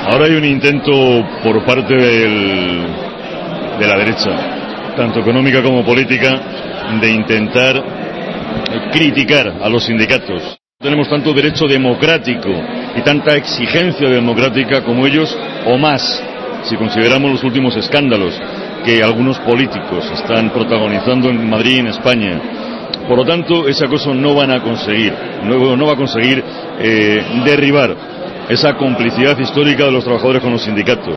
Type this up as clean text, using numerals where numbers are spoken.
Ahora hay un intento por parte de la derecha, tanto económica como política, de intentar criticar a los sindicatos. Tenemos tanto derecho democrático y tanta exigencia democrática como ellos, o más, si consideramos los últimos escándalos que algunos políticos están protagonizando en Madrid y en España. Por lo tanto, esa cosa no van a conseguir, no va a conseguir derribar esa complicidad histórica de los trabajadores con los sindicatos.